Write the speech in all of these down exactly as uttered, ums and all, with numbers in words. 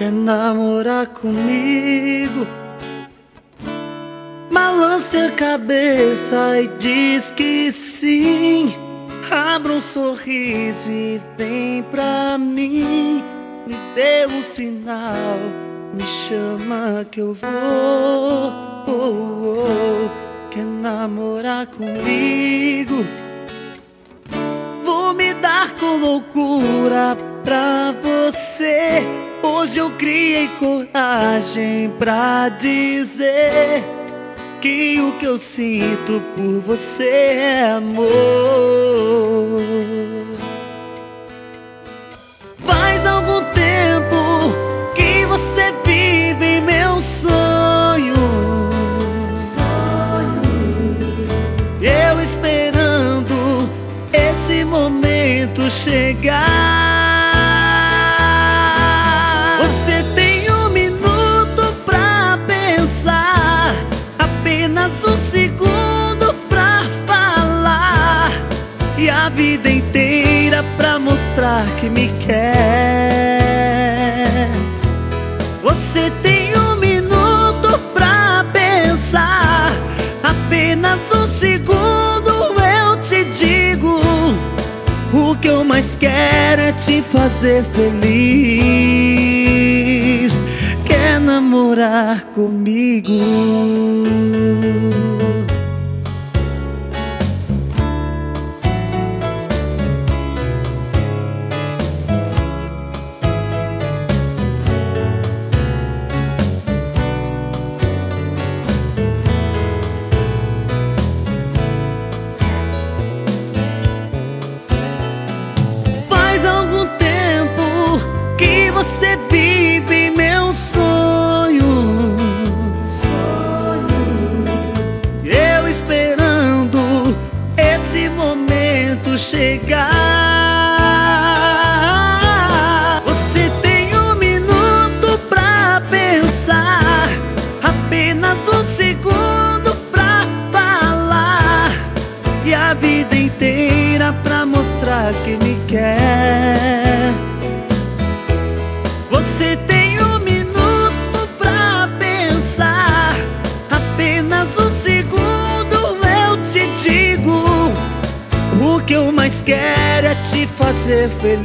Quer namorar comigo? Balance a cabeça e diz que sim. Abra um sorriso e vem pra mim. Me dê um sinal, me chama que eu vou. Oh, oh. Quer namorar comigo? Vou me dar com loucura pra você. Hoje eu criei coragem pra dizer que o que eu sinto por você é amor. Faz algum tempo que você vive em meu sonho, eu esperando esse momento chegar. Você tem um minuto pra pensar, apenas um segundo pra falar, e a vida inteira pra mostrar que me quer. Você tem um minuto pra pensar, apenas um segundo eu te digo. O que eu mais quero é te fazer feliz. Quer namorar comigo? Você vive em meu sonho, sonho, eu esperando esse momento chegar. Você tem um minuto pra pensar, apenas um segundo pra falar, e a vida inteira pra mostrar que me quer. Você tem um minuto pra pensar, apenas um segundo eu te digo. O que eu mais quero é te fazer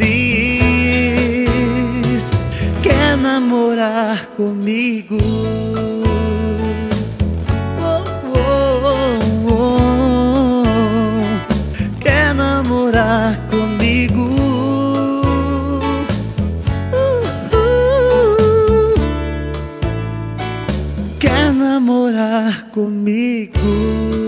feliz. Quer namorar comigo? Oh, oh, oh, oh. Quer namorar comigo? Quer namorar comigo?